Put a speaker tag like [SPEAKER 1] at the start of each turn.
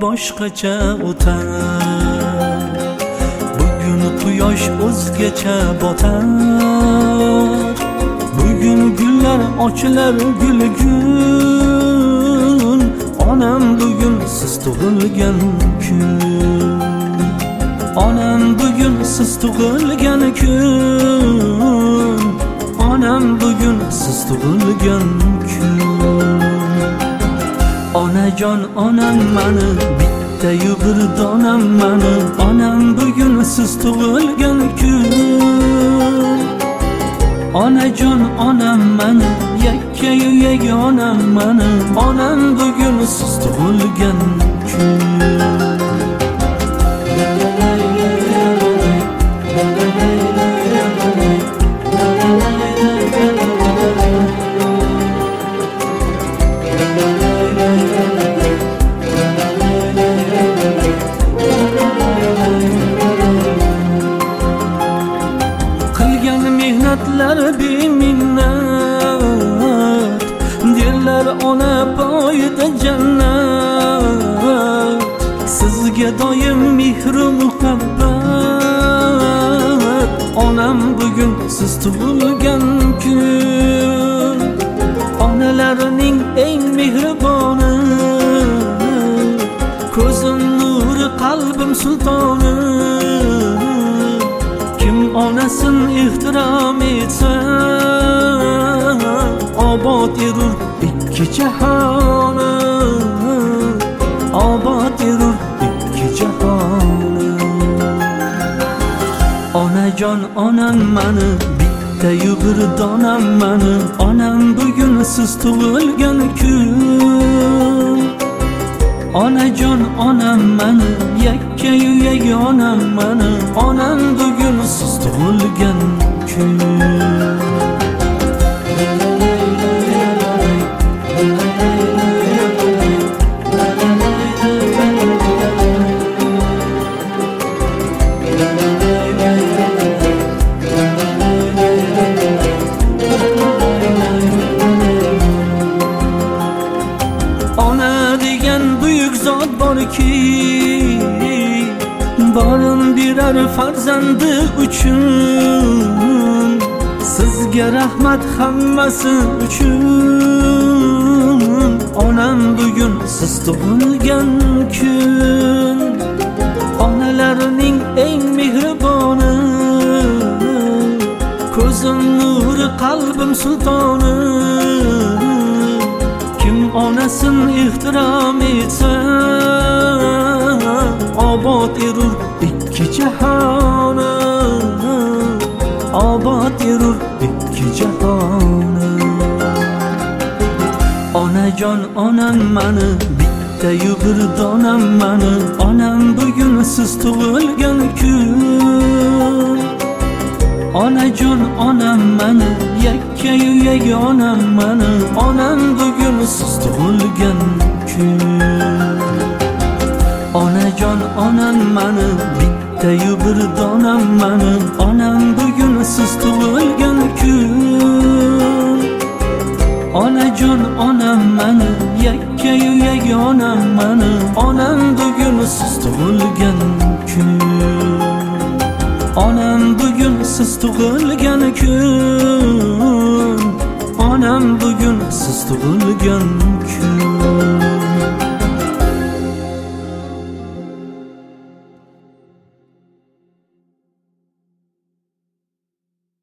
[SPEAKER 1] boshqacha o'tar. Bugun quyosh o'zgacha botar. Bugun gullar ochilar gul-gul. Onam bugun siz tug'ilgan kun. Onam bugun siz tug'ilgan kun. Onam bugun siz tug'ilgan kun. Onajon onam mani, bitta-yu bir donam mani. Onam bugun siz tug'ilgan kun. Onajon onam mani, yakka-yu yagonam mani. Onam bugun siz tug'ilgan kun. Mehnatlar beminnat, derlar ona poyida jannat. Sizga doim mehru muhabbat. Onam bugun siz tug'ilgan kun. Onalarning eng mehriboni, ko'zim nuri qalbim sultoni. Kim onasin ehtirom etsa, obod erur ikki jahoni. Obod erur ikki jahoni. Onajon onam mani, bitta-yu bir donam mani. Onam bugun siz tug'ilgan kun. Onajon onam mani, yakka-yu yagonam mani. Onam bugun siz tug'ilgan kun. Ona degan buyuk zot borki, borin berar farzandi uchun. Sizga rahmat hammasi uchun. Onam bugun siz tug'ilgan kun. Onalarning eng mehriboni, ko'zim nuri qalbim sultoni. Kim onasin ehtirom etsa, obod erur ikki jahoni. Obod erur ikki jahoni. Onajon onam mani, bitta-yu bir donam mani. Onam bugun siz tug'ilgan kun. Onajon onam mani, yakka-yu yagonam mani. Onam bugun siz tug'ilgan kun. Onajon onam mani, bitta-yu bir donam mani. Onam bugun siz tug'ilgan kun. Onajon onam mani, yakka-yu yagonam mani. Onam bugun siz tug'ilgan kun. Onam bugun siz tug'ilgan kun. Onam bugun siz tug'ilgan kun.